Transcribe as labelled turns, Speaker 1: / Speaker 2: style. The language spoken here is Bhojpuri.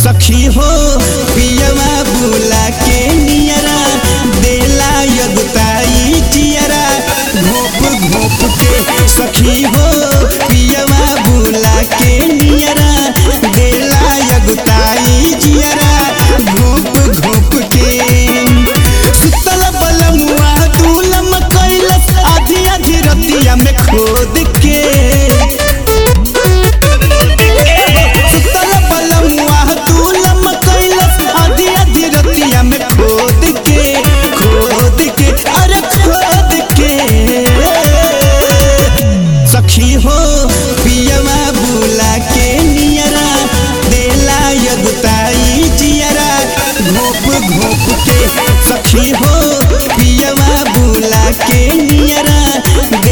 Speaker 1: सखी हो पियवा बुला के नियरा देला यगुताई चियरा घोप घोप के सखी हो पियवा बुला के नियरा देला यगुताई चियरा घोप घोप के सुतल बलमुआ दूलम कैलस आधी आधी रतिया में खोद के सखी हो पियवा बुला के नियरा देला यगुताई जियरा घोप घोप के सखी हो पियवा बुला के नियरा